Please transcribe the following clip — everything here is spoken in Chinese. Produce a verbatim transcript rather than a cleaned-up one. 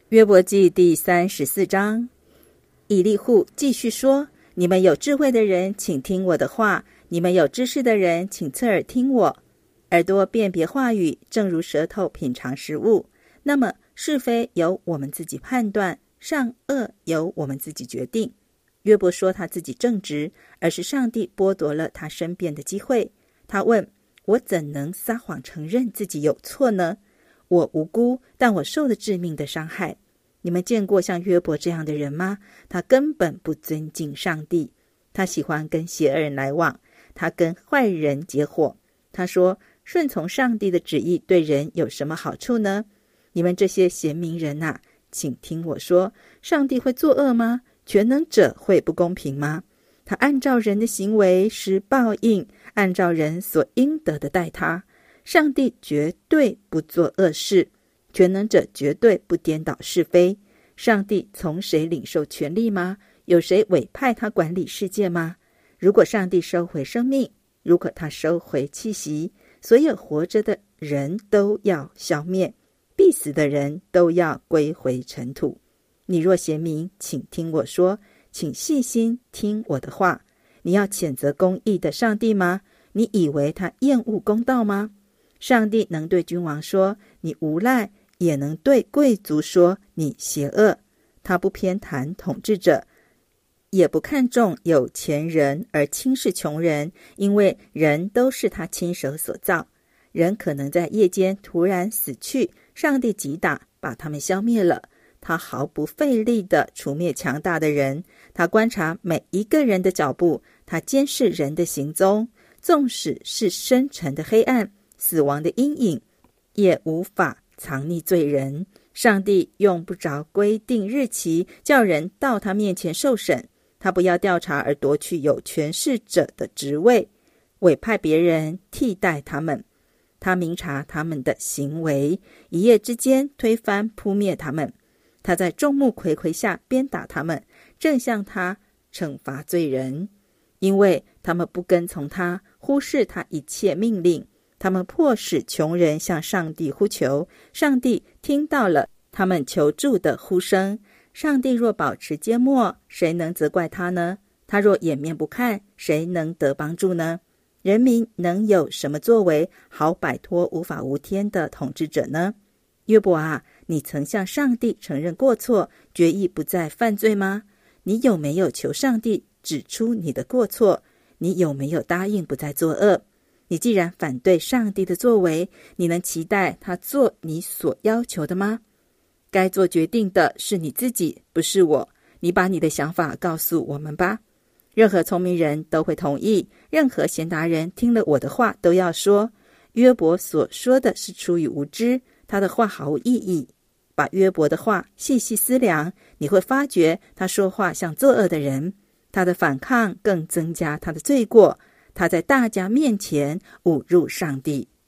约伯记第三十四章，以利户继续说：你们有智慧的人，请听我的话；你们有知识的人，请侧耳听我。耳朵辨别话语，正如舌头品尝食物。那么是非由我们自己判断，善恶由我们自己决定。约伯说他自己正直，而是上帝剥夺了他申辩的机会。他问：我怎能撒谎承认自己有错呢？我无辜，但我受了致命的伤害。你们见过像约伯这样的人吗？他根本不尊敬上帝，他喜欢跟邪恶人来往，他跟坏人结伙。他说：顺从上帝的旨意对人有什么好处呢？你们这些贤明人啊，请听我说，上帝会作恶吗？全能者会不公平吗？他按照人的行为施报应，按照人所应得的待他。上帝绝对不做恶事，全能者绝对不颠倒是非。上帝从谁领受权力吗？有谁委派他管理世界吗？如果上帝收回生命，如果他收回气息，所有活着的人都要消灭，必死的人都要归回尘土。你若贤明，请听我说，请细心听我的话。你要谴责公义的上帝吗？你以为他厌恶公道吗？上帝能对君王说你无赖，也能对贵族说你邪恶。他不偏袒统治者，也不看重有钱人而轻视穷人，因为人都是他亲手所造。人可能在夜间突然死去，上帝击打把他们消灭了。他毫不费力地除灭强大的人，他观察每一个人的脚步，他监视人的行踪。纵使是深沉的黑暗，死亡的阴影，也无法藏匿罪人。上帝用不着规定日期，叫人到他面前受审。他不要调查而夺去有权势者的职位，委派别人替代他们。他明察他们的行为，一夜之间推翻扑灭他们。他在众目睽睽下鞭打他们，正像他惩罚罪人，因为他们不跟从他，忽视他一切命令。他们迫使穷人向上帝呼求，上帝听到了他们求助的呼声。上帝若保持缄默，谁能责怪他呢？他若掩面不看，谁能得帮助呢？人民能有什么作为，好摆脱无法无天的统治者呢？约伯啊，你曾向上帝承认过错，决意不再犯罪吗？你有没有求上帝指出你的过错？你有没有答应不再作恶？你既然反对上帝的作为，你能期待他做你所要求的吗？该做决定的是你自己，不是我。你把你的想法告诉我们吧。任何聪明人都会同意，任何贤达人听了我的话都要说，约伯所说的是出于无知，他的话毫无意义。把约伯的话细细思量，你会发觉他说话像作恶的人，他的反抗更增加他的罪过，他在大家面前侮辱上帝。